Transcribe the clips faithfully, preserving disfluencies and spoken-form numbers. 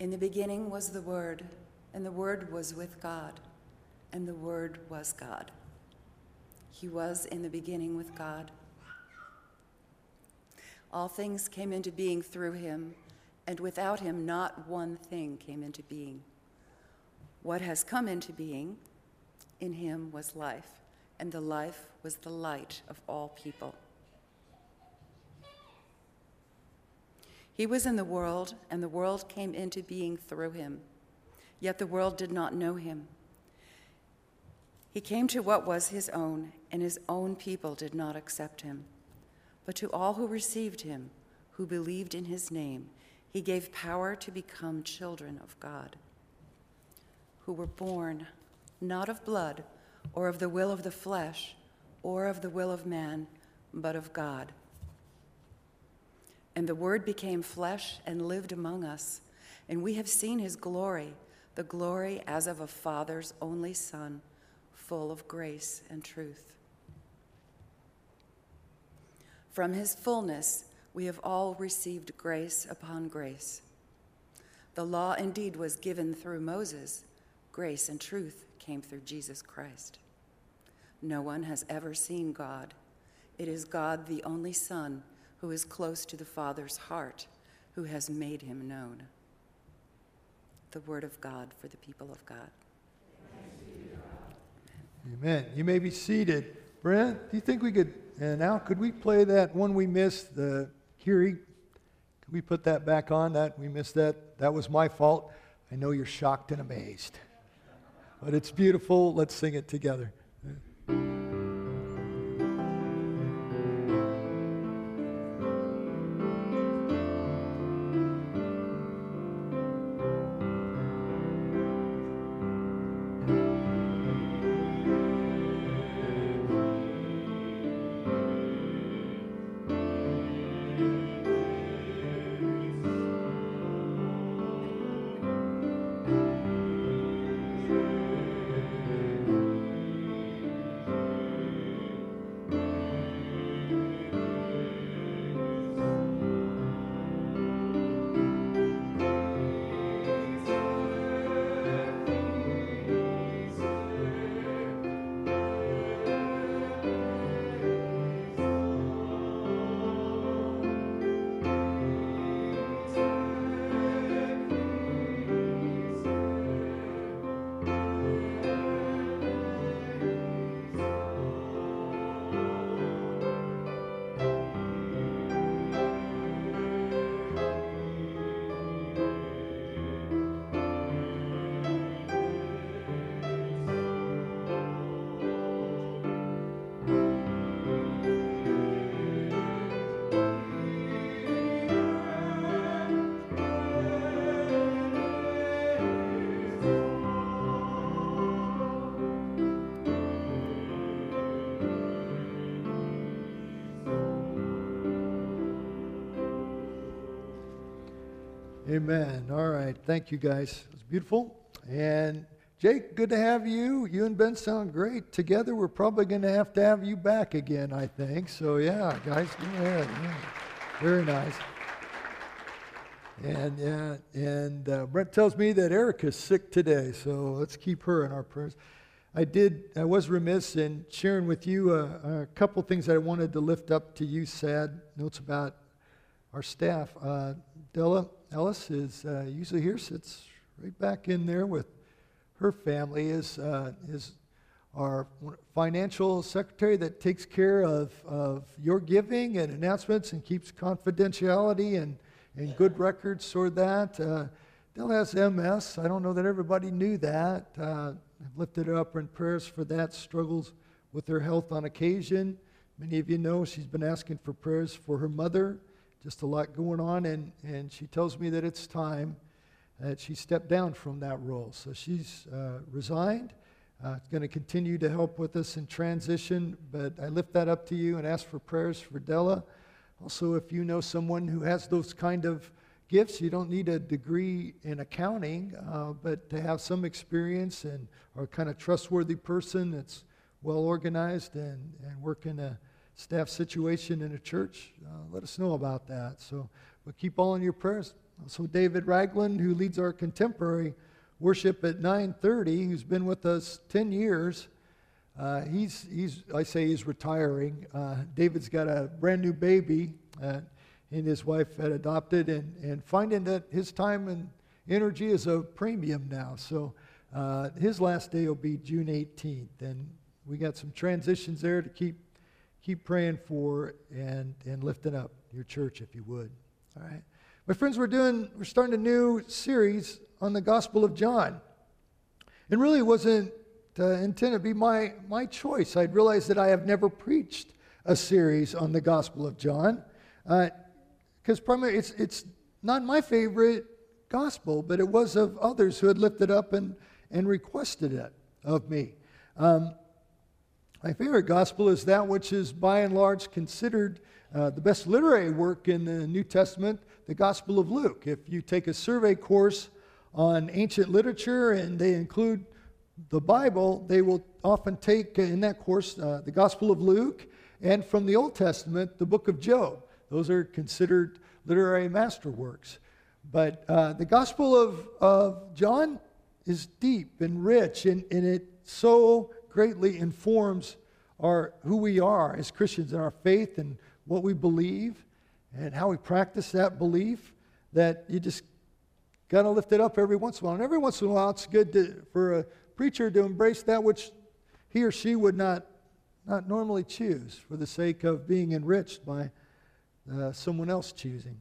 In the beginning was the Word, and the Word was with God, and the Word was God. He was in the beginning with God. All things came into being through him, and without him not one thing came into being. What has come into being, in him was life, and the life was the light of all people. He was in the world, and the world came into being through him, yet the world did not know him. He came to what was his own, and his own people did not accept him. But to all who received him, who believed in his name, he gave power to become children of God, who were born not of blood, or of the will of the flesh, or of the will of man, but of God. And the Word became flesh and lived among us, and we have seen his glory, the glory as of a Father's only Son, full of grace and truth. From his fullness we have all received grace upon grace. The law indeed was given through Moses. Grace and truth came through Jesus Christ. No one has ever seen God. It is God, the only Son, who is close to the Father's heart, who has made him known. The word of God for the people of God. Amen. You may be seated. Brent, do you think we could, and now could we play that one we missed, the Kiri? Could we put that back on? That we missed that. That was my fault. I know you're shocked and amazed. But it's beautiful. Let's sing it together. Amen. All right. Thank you, guys. It was beautiful. And Jake, good to have you. You and Ben sound great together. We're probably going to have to have you back again, I think. So, yeah, guys, go ahead. Yeah. Very nice. And uh, and uh, Brent tells me that Erica's sick today, so let's keep her in our prayers. I did. I was remiss in sharing with you a, a couple things that I wanted to lift up to you. Sad notes about our staff. Uh, Della Ellis is uh, usually here, sits right back in there with her family. Is uh, is our financial secretary that takes care of, of your giving and announcements and keeps confidentiality and, and good records toward that. Uh, Della has M S. I don't know that everybody knew that. Uh, I've lifted her up in prayers for that. Struggles with her health on occasion. Many of you know she's been asking for prayers for her mother. Just a lot going on, and, and she tells me that it's time that she stepped down from that role. So she's uh, resigned. Uh, going to continue to help with us in transition, but I lift that up to you and ask for prayers for Della. Also, if you know someone who has those kind of gifts, you don't need a degree in accounting, uh, but to have some experience and or a kind of trustworthy person that's well organized and, and work in a staff situation in a church, uh, let us know about that. So we'll keep all in your prayers. Also David Ragland, who leads our contemporary worship at nine thirty, who's been with us ten years. Uh, he's, he's, I say he's retiring. Uh, David's got a brand new baby, uh, and his wife had adopted, and, and finding that his time and energy is a premium now. So uh, his last day will be June eighteenth, and we got some transitions there to keep keep praying for and, and lifting up your church, if you would. All right. My friends, we're doing, we're starting a new series on the Gospel of John. And really it wasn't uh, intended to be my, my choice. I'd realized that I have never preached a series on the Gospel of John. Because uh, primarily it's, it's not my favorite gospel, but it was of others who had lifted up and, and requested it of me. Um, my favorite gospel is that which is by and large considered uh, the best literary work in the New Testament, the Gospel of Luke. If you take a survey course on ancient literature and they include the Bible, they will often take in that course uh, the Gospel of Luke, and from the Old Testament, the book of Job. Those are considered literary masterworks. But uh, the Gospel of, of John is deep and rich, and, and it so greatly informs our who we are as Christians and our faith and what we believe and how we practice that belief, that you just got to lift it up every once in a while. And every once in a while, it's good to, for a preacher to embrace that which he or she would not, not normally choose for the sake of being enriched by uh, someone else choosing.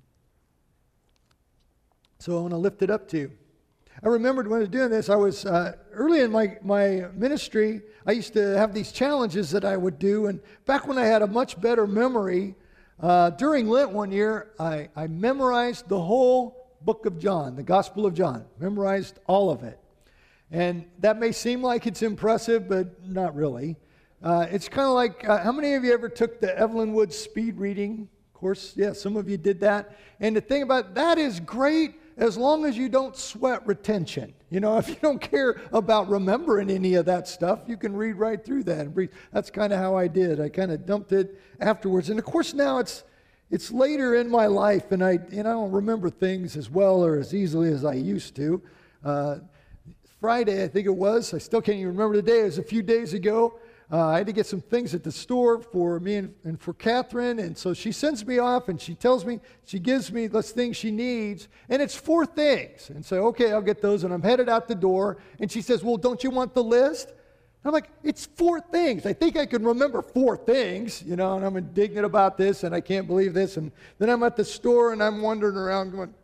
So I want to lift it up to you. I remembered when I was doing this, I was uh, early in my, my ministry, I used to have these challenges that I would do. And back when I had a much better memory, uh, during Lent one year, I, I memorized the whole book of John, the Gospel of John, memorized all of it. And that may seem like it's impressive, but not really. Uh, it's kind of like, uh, how many of you ever took the Evelyn Wood speed reading course? Yeah, some of you did that. And the thing about that is great as long as you don't sweat retention. You know, if you don't care about remembering any of that stuff, you can read right through that and breathe. That's kind of how I did. I kind of dumped it afterwards. And of course now it's it's later in my life, and I and I don't remember things as well or as easily as I used to. Uh, Friday, I think it was, I still can't even remember the day, it was a few days ago. Uh, I had to get some things at the store for me and, and for Catherine, and so she sends me off and she tells me, she gives me those things she needs, and it's four things. And so, okay, I'll get those, and I'm headed out the door, and she says, well, don't you want the list? And I'm like, it's four things. I think I can remember four things, you know, and I'm indignant about this, and I can't believe this. And then I'm at the store, and I'm wandering around going,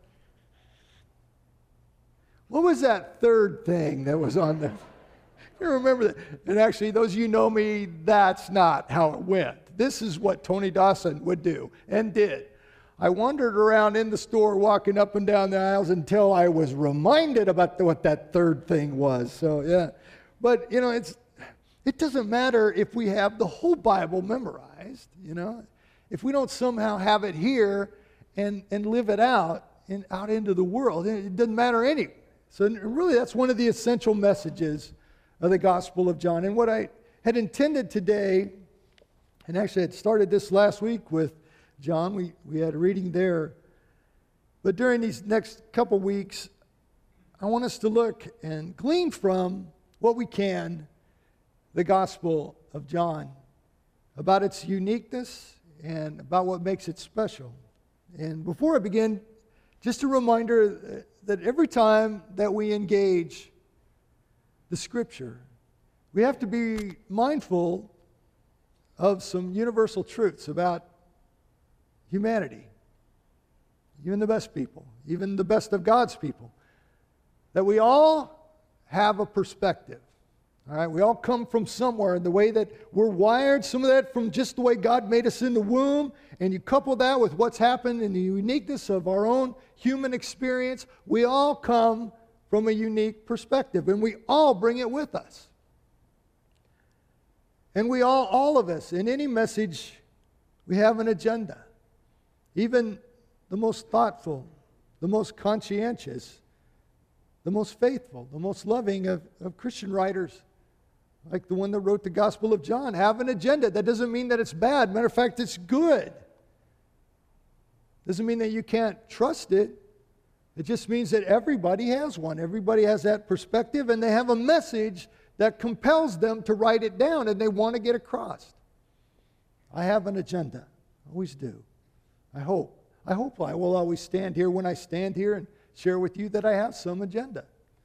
what was that third thing that was on there? You remember that? And actually, those of you who know me, that's not how it went. This is what Tony Dawson would do and did. I wandered around in the store, walking up and down the aisles until I was reminded about the, what that third thing was. So, yeah. But, you know, it's it doesn't matter if we have the whole Bible memorized, you know. If we don't somehow have it here and, and live it out and out into the world, it doesn't matter anyway. So really, that's one of the essential messages of the Gospel of John. And what I had intended today, and actually I had started this last week with John, we, we had a reading there, but during these next couple weeks, I want us to look and glean from what we can the Gospel of John, about its uniqueness and about what makes it special. And before I begin, just a reminder that every time that we engage the Scripture, we have to be mindful of some universal truths about humanity, even the best people, even the best of God's people, that we all have a perspective. All right, we all come from somewhere, and the way that we're wired, some of that from just the way God made us in the womb, and you couple that with what's happened in the uniqueness of our own human experience, we all come from a unique perspective, and we all bring it with us. And we all, all of us, in any message, we have an agenda. Even the most thoughtful, the most conscientious, the most faithful, the most loving of, of Christian writers, like the one that wrote the Gospel of John, have an agenda. That doesn't mean that it's bad. Matter of fact, it's good. Doesn't mean that you can't trust it, It just means that everybody has one. Everybody has that perspective, and they have a message that compels them to write it down, and they want to get across. I have an agenda. I always do. I hope. I hope I will always stand here when I stand here and share with you that I have some agenda.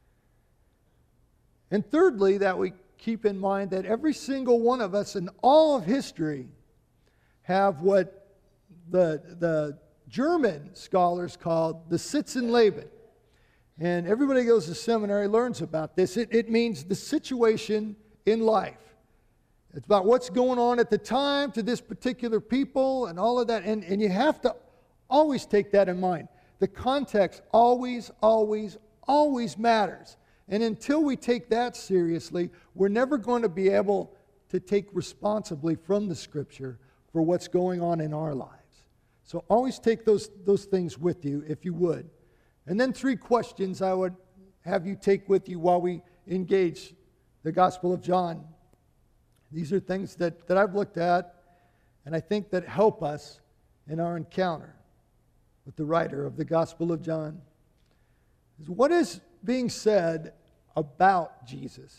And thirdly, that we keep in mind that every single one of us in all of history have what the, the German scholars called the Sitzenleben. And everybody who goes to seminary learns about this. It, it means the situation in life. It's about what's going on at the time to this particular people and all of that. And, and you have to always take that in mind. The context always, always, always matters. And until we take that seriously, we're never going to be able to take responsibly from the Scripture for what's going on in our lives. So always take those, those things with you, if you would. And then three questions I would have you take with you while we engage the Gospel of John. These are things that, that I've looked at, and I think that help us in our encounter with the writer of the Gospel of John. What is being said about Jesus?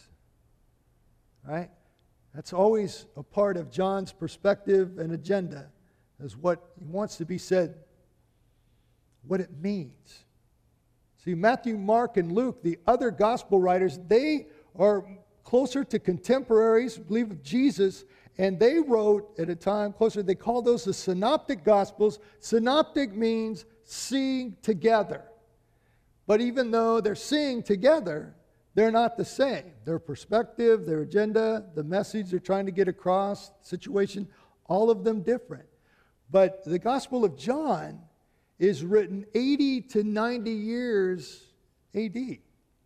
Right? That's always a part of John's perspective and agenda, is what he wants to be said, what it means. See, Matthew, Mark, and Luke, the other gospel writers, they are closer to contemporaries, I believe, of Jesus, and they wrote at a time closer, they call those the synoptic gospels. Synoptic means seeing together. But even though they're seeing together, they're not the same. Their perspective, their agenda, the message they're trying to get across, situation, all of them different. But the Gospel of John is written eighty to ninety years A D,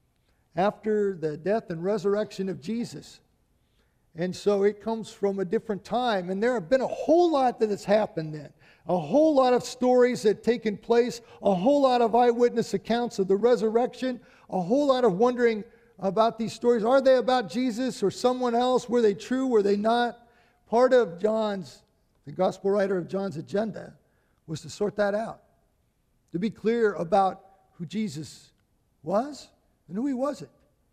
after the death and resurrection of Jesus. And so it comes from a different time. And there have been a whole lot that has happened then. A whole lot of stories that have taken place. A whole lot of eyewitness accounts of the resurrection. A whole lot of wondering about these stories. Are they about Jesus or someone else? Were they true? Were they not? Part of John's, the gospel writer of John's agenda, was to sort that out. To be clear about who Jesus was and who he wasn't.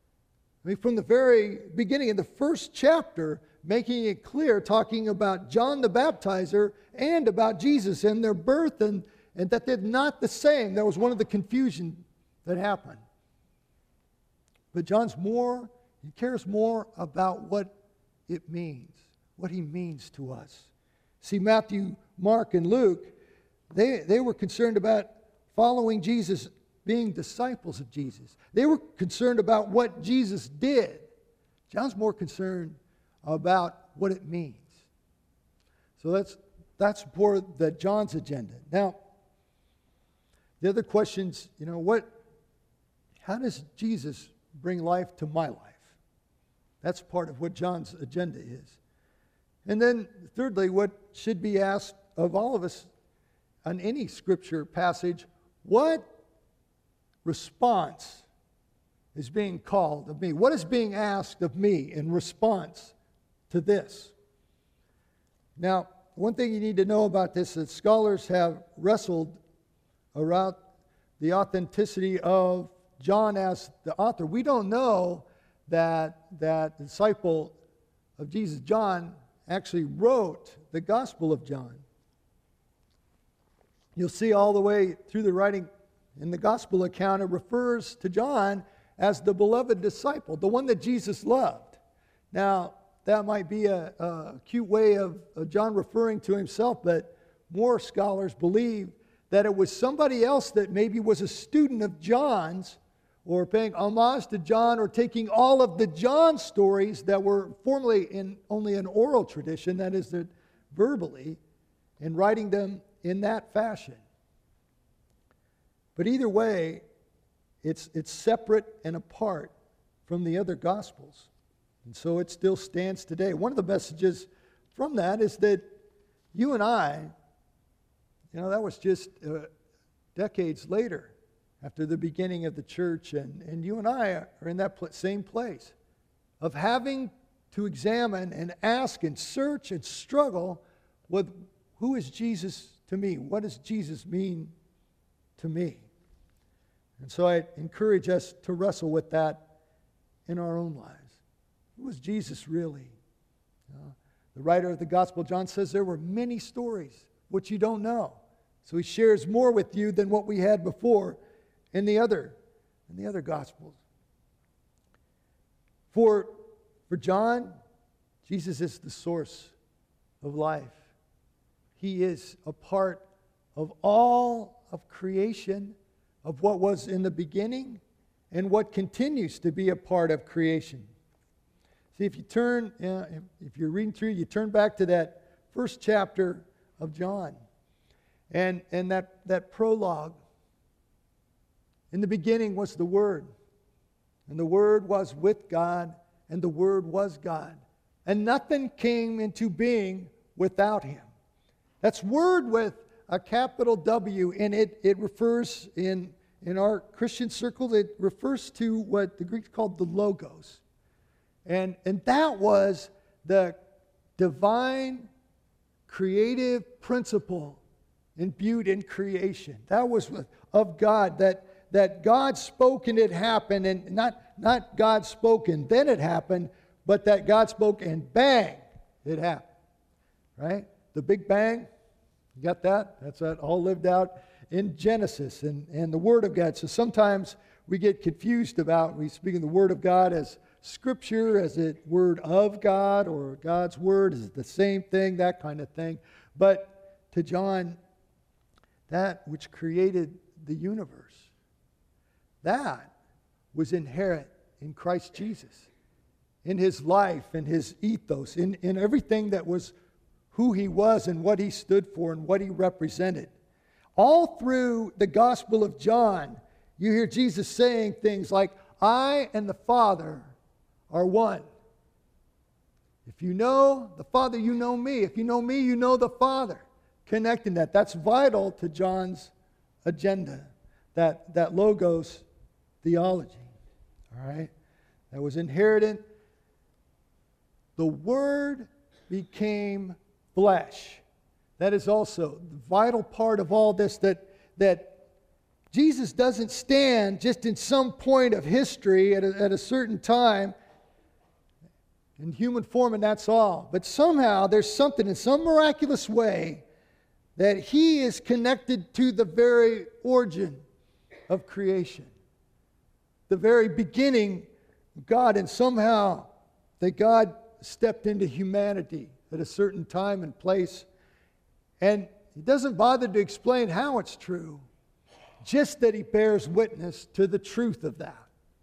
I mean, from the very beginning, in the first chapter, making it clear, talking about John the Baptizer and about Jesus and their birth, and, and that they're not the same. That was one of the confusion that happened. But John's more, he cares more about what it means, what he means to us. See, Matthew, Mark, and Luke, they, they were concerned about following Jesus, being disciples of Jesus. They were concerned about what Jesus did. John's more concerned about what it means. So that's that's for the John's agenda. Now, the other questions, you know, what how does Jesus bring life to my life? That's part of what John's agenda is. And then thirdly, what should be asked of all of us on any scripture passage, what response is being called of me? What is being asked of me in response to this? Now, one thing you need to know about this is that scholars have wrestled around the authenticity of John as the author. We don't know that that disciple of Jesus, John, actually wrote the Gospel of John. You'll see all the way through the writing in the Gospel account, it refers to John as the beloved disciple, the one that Jesus loved. Now, that might be a, a cute way of, of John referring to himself, but more scholars believe that it was somebody else that maybe was a student of John's, or paying homage to John, or taking all of the John stories that were formerly in only an oral tradition, that is, that verbally, and writing them in that fashion. But either way, it's, it's separate and apart from the other Gospels. And so it still stands today. One of the messages from that is that you and I, you know, that was just uh, decades later, after the beginning of the church, and, and you and I are in that pl- same place of having to examine and ask and search and struggle with who is Jesus to me? What does Jesus mean to me? And so I encourage us to wrestle with that in our own lives. Who was Jesus really? You know, the writer of the Gospel, John, says there were many stories, which you don't know. So he shares more with you than what we had before in the other, in the other Gospels. For, for John, Jesus is the source of life. He is a part of all of creation, of what was in the beginning and what continues to be a part of creation. See, if you turn, uh, if you're reading through, you turn back to that first chapter of John and, and that, that prologue. In the beginning was the Word, and the Word was with God, and the Word was God. And nothing came into being without Him. That's Word with a capital W, and it, it refers, in, in our Christian circle, it refers to what the Greeks called the Logos. And, and that was the divine creative principle imbued in creation. That was of God, that, that God spoke and it happened, and not, not God spoke and then it happened, but that God spoke and bang, it happened. Right? The Big Bang, you got that? That's that all lived out in Genesis and, and the Word of God. So sometimes we get confused about, we speak of the Word of God as Scripture, as it Word of God, or God's Word, is it the same thing, that kind of thing. But to John, that which created the universe, that was inherent in Christ Jesus, in His life, in His ethos, in, in everything that was who He was and what He stood for and what He represented. All through the Gospel of John, you hear Jesus saying things like, I and the Father are one. If you know the Father, you know me. If you know me, you know the Father. Connecting that. That's vital to John's agenda, that, that Logos theology. All right? That was inherited. The Word became flesh. That is also the vital part of all this, that, that Jesus doesn't stand just in some point of history at a, at a certain time in human form, and that's all. But somehow there's something in some miraculous way that He is connected to the very origin of creation, the very beginning of God, and somehow that God stepped into humanity at a certain time and place. And He doesn't bother to explain how it's true, just that He bears witness to the truth of that.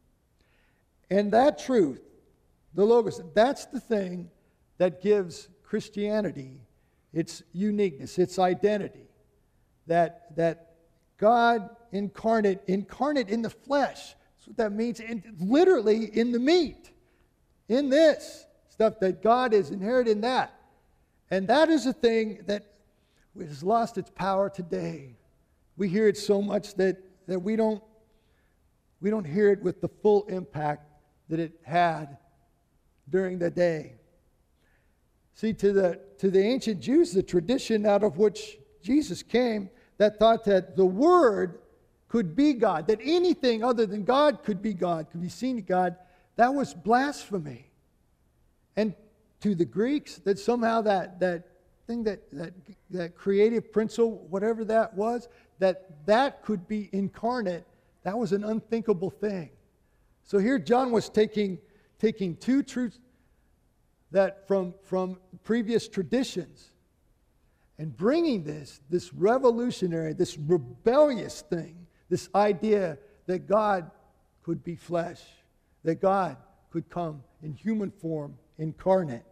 And that truth, the Logos, that's the thing that gives Christianity its uniqueness, its identity. That, that God incarnate, incarnate in the flesh. That's what that means. And literally in the meat. In this stuff, that God is inherent in that. And that is a thing that has lost its power today. We hear it so much that, that we don't we don't hear it with the full impact that it had during the day. See, to the to the ancient Jews, the tradition out of which Jesus came, that thought that the Word could be God, that anything other than God could be God, could be seen to God, that was blasphemy. And to the Greeks, that somehow that that thing, that that that creative principle, whatever that was, that that could be incarnate, that was an unthinkable thing. So here John was taking taking two truths that from, from previous traditions and bringing this, this revolutionary, this rebellious thing, this idea that God could be flesh, that God could come in human form, incarnate.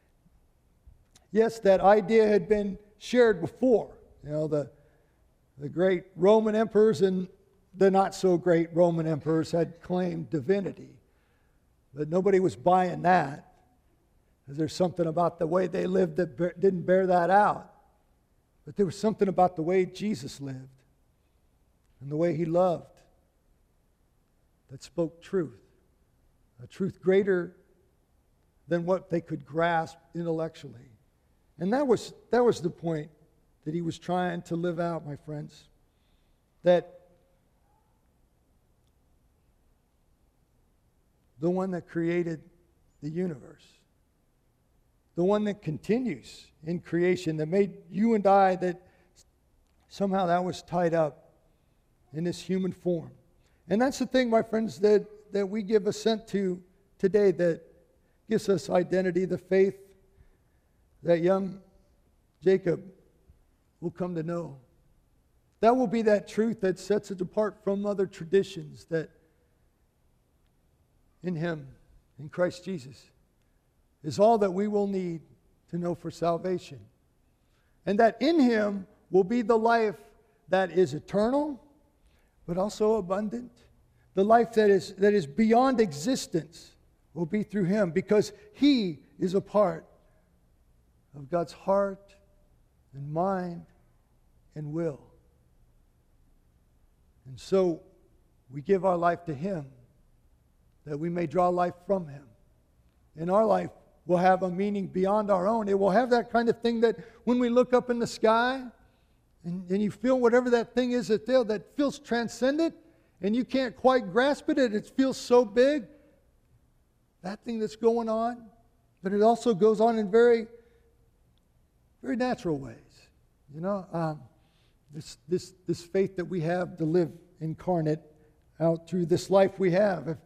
Yes, that idea had been shared before. You know, the, the great Roman emperors and the not-so-great Roman emperors had claimed divinity. But nobody was buying that. There's something about the way they lived that be- didn't bear that out. But there was something about the way Jesus lived and the way He loved that spoke truth, a truth greater than what they could grasp intellectually. And that was, that was the point that He was trying to live out, my friends, that the one that created the universe, the one that continues in creation, that made you and I, that somehow that was tied up in this human form. And that's the thing, my friends, that, that we give assent to today, that gives us identity, the faith that young Jacob will come to know. That will be that truth that sets it apart from other traditions, that in Him, in Christ Jesus, is all that we will need to know for salvation. And that in Him will be the life that is eternal, but also abundant. The life that is, that is beyond existence will be through Him, because He is a part of God's heart and mind and will. And so we give our life to Him, that we may draw life from Him. And our life will have a meaning beyond our own. It will have that kind of thing that when we look up in the sky and, and you feel whatever that thing is that, there, that feels transcendent and you can't quite grasp it, and it feels so big, that thing that's going on, but it also goes on in very, very natural ways. You know, um, this, this, this faith that we have to live incarnate out through this life we have. If,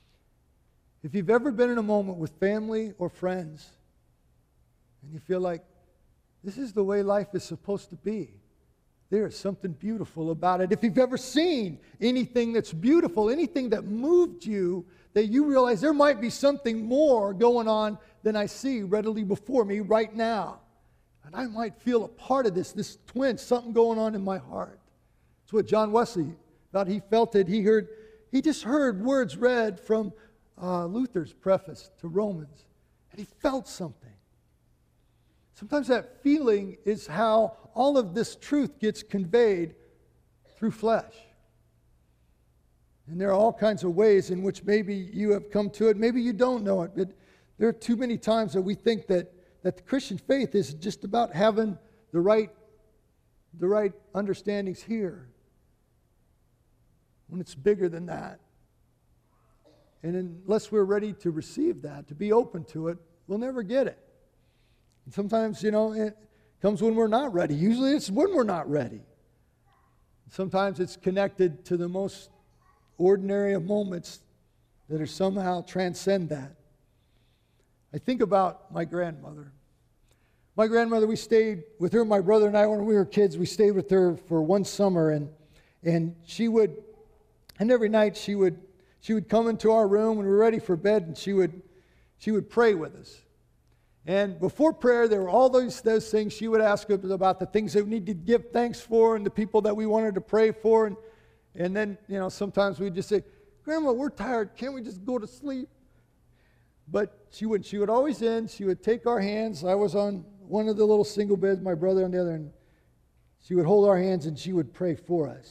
if you've ever been in a moment with family or friends and you feel like this is the way life is supposed to be, there is something beautiful about it. If you've ever seen anything that's beautiful, anything that moved you, that you realize there might be something more going on than I see readily before me right now. And I might feel a part of this, this twinge, something going on in my heart. It's what John Wesley thought. He felt it. He heard, he just heard words read from uh, Luther's preface to Romans, and he felt something. Sometimes that feeling is how all of this truth gets conveyed through flesh. And there are all kinds of ways in which maybe you have come to it, maybe you don't know it, but there are too many times that we think that, that the Christian faith is just about having the right, the right understandings here, when it's bigger than that. And unless we're ready to receive that, to be open to it, we'll never get it. And sometimes, you know, it comes when we're not ready. Usually it's when we're not ready. Sometimes it's connected to the most ordinary of moments that are somehow transcend that. I think about my grandmother. My grandmother, we stayed with her, my brother and I, when we were kids, we stayed with her for one summer, and and she would, and every night she would she would come into our room when we were ready for bed, and she would she would pray with us. And before prayer, there were all those, those things she would ask us about, the things that we need to give thanks for and the people that we wanted to pray for. And, and then, you know, sometimes we'd just say, Grandma, we're tired. Can't we just go to sleep? But she would, she would always end. She would take our hands. I was on one of the little single beds, my brother on the other, and she would hold our hands and she would pray for us.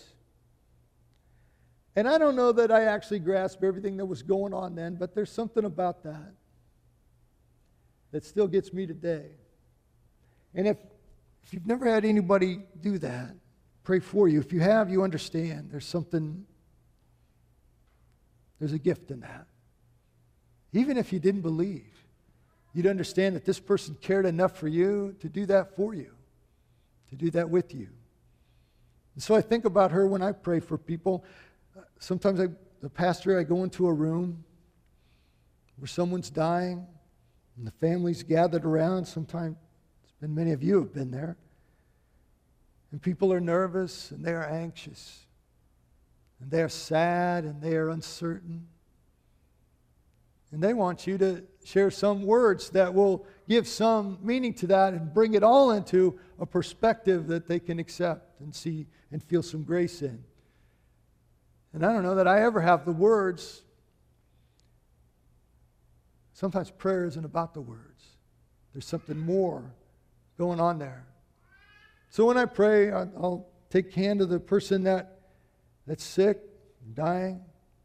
And I don't know that I actually grasped everything that was going on then, but there's something about that that still gets me today. And if, if you've never had anybody do that, pray for you. If you have, you understand. There's something, there's a gift in that. Even if you didn't believe, you'd understand that this person cared enough for you to do that for you, to do that with you. And so I think about her when I pray for people. Sometimes I, the pastor, I go into a room where someone's dying, and the family's gathered around. Sometimes, it's been many of you have been there. And people are nervous, and they are anxious. And they are sad, and they are uncertain. And they want you to share some words that will give some meaning to that and bring it all into a perspective that they can accept and see and feel some grace in. And I don't know that I ever have the words. Sometimes prayer isn't about the words. There's something more going on there. So when I pray, I'll take hand of the person that, that's sick, dying,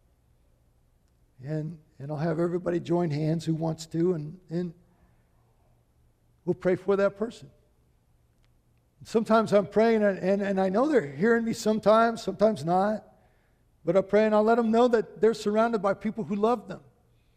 and, and I'll have everybody join hands who wants to, and, and we'll pray for that person. And sometimes I'm praying, and, and, and I know they're hearing me sometimes, sometimes not, but I pray and I'll let them know that they're surrounded by people who love them.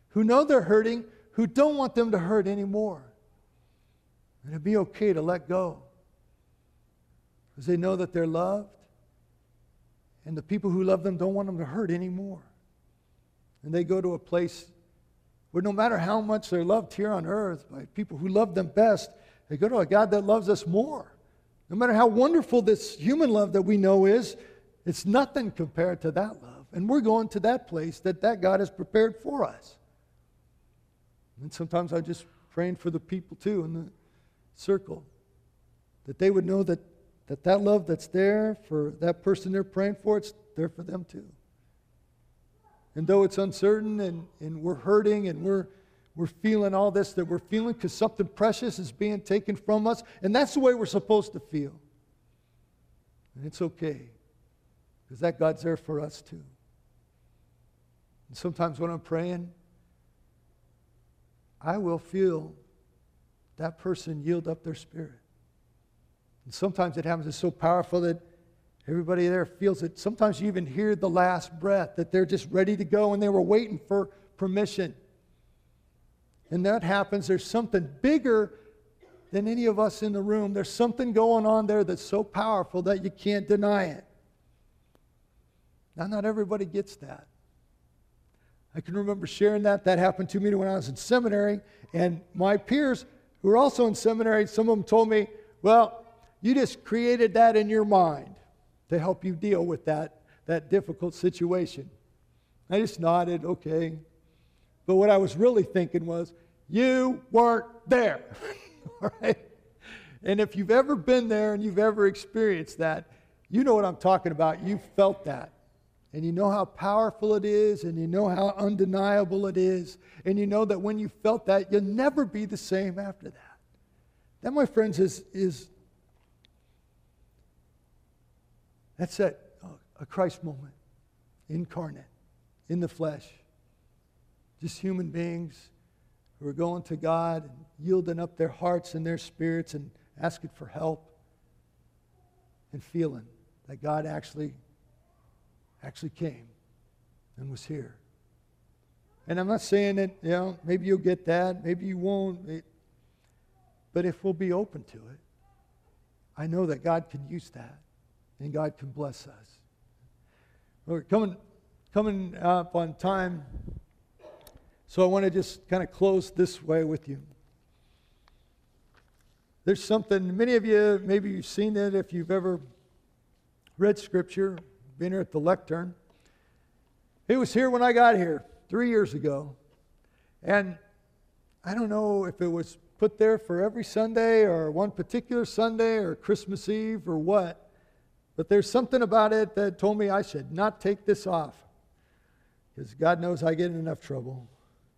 who know they're hurting, who don't want them to hurt anymore. And it'd be okay to let go because they know that they're loved, and the people who love them don't want them to hurt anymore. And they go to a place where no matter how much they're loved here on earth by people who love them best, they go to a God that loves us more. No matter how wonderful this human love that we know is, it's nothing compared to that love. And we're going to that place that that God has prepared for us. And sometimes I'm just praying for the people too in the circle, that they would know that that, that love that's there for that person they're praying for, it's there for them too. And though it's uncertain and, and we're hurting and we're we're feeling all this that we're feeling because something precious is being taken from us, and that's the way we're supposed to feel. And it's okay, because that God's there for us too. And sometimes when I'm praying, I will feel that person yield up their spirit. And sometimes it happens, it's so powerful that everybody there feels it. Sometimes you even hear the last breath, that they're just ready to go and they were waiting for permission. And that happens, there's something bigger than any of us in the room. There's something going on there that's so powerful that you can't deny it. Now, not everybody gets that. I can remember sharing that. That happened to me when I was in seminary. And my peers who were also in seminary, some of them told me, well, you just created that in your mind to help you deal with that, that difficult situation. I just nodded, okay. But what I was really thinking was, you weren't there. All right? And if you've ever been there and you've ever experienced that, you know what I'm talking about. You've felt that. And you know how powerful it is, and you know how undeniable it is. And you know that when you felt that, you'll never be the same after that. That, my friends, is, is that's a, a Christ moment, incarnate, in the flesh. Just human beings who are going to God and yielding up their hearts and their spirits and asking for help and feeling that God actually, actually came and was here. And I'm not saying that, you know, maybe you'll get that, maybe you won't. But if we'll be open to it, I know that God can use that and God can bless us. We're coming, coming up on time. So I want to just kind of close this way with you. There's something, many of you, maybe you've seen it if you've ever read Scripture, been here at the lectern. It was here when I got here three years ago. And I don't know if it was put there for every Sunday or one particular Sunday or Christmas Eve or what, but there's something about it that told me I should not take this off, because God knows I get in enough trouble.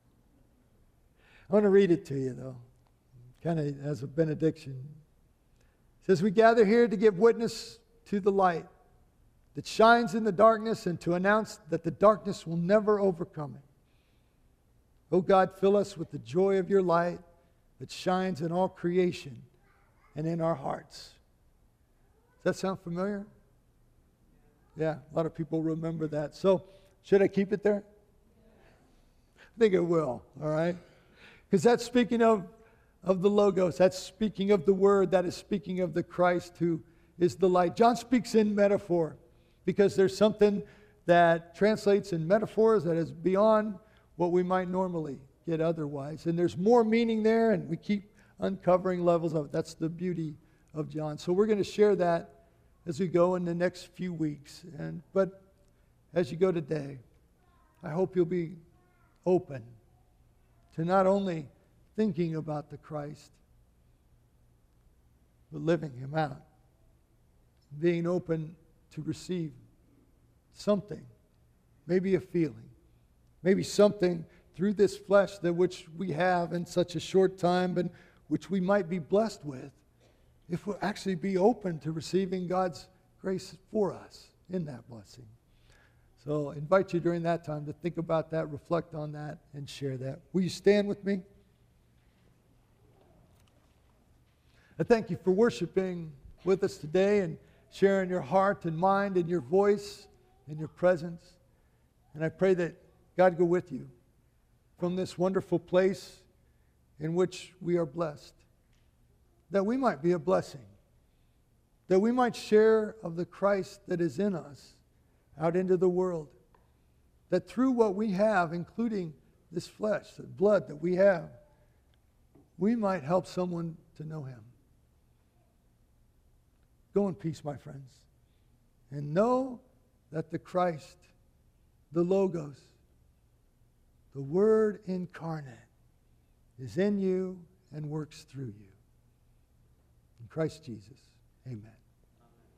I want to read it to you, though, kind of as a benediction. It says, we gather here to give witness to the light that shines in the darkness and to announce that the darkness will never overcome it. Oh God, fill us with the joy of your light that shines in all creation and in our hearts. Does that sound familiar? Yeah, a lot of people remember that. So, should I keep it there? I think it will, all right? Because that's speaking of, of the Logos. That's speaking of the Word. That is speaking of the Christ who is the light. John speaks in metaphor because there's something that translates in metaphors that is beyond what we might normally get otherwise. And there's more meaning there, and we keep uncovering levels of it. That's the beauty of John. So we're going to share that as we go in the next few weeks. And but as you go today, I hope you'll be open to not only thinking about the Christ, but living him out. Being open to receive something, maybe a feeling, maybe something through this flesh that which we have in such a short time, but which we might be blessed with, if we'll actually be open to receiving God's grace for us in that blessing. So I invite you during that time to think about that, reflect on that, and share that. Will you stand with me? I thank you for worshiping with us today and sharing your heart and mind and your voice and your presence. And I pray that God go with you. from this wonderful place in which we are blessed, that we might be a blessing, that we might share of the Christ that is in us out into the world, that through what we have, including this flesh, the blood that we have, we might help someone to know him. Go in peace, my friends, and know that the Christ, the Logos, the Word incarnate, is in you and works through you. In Christ Jesus, amen.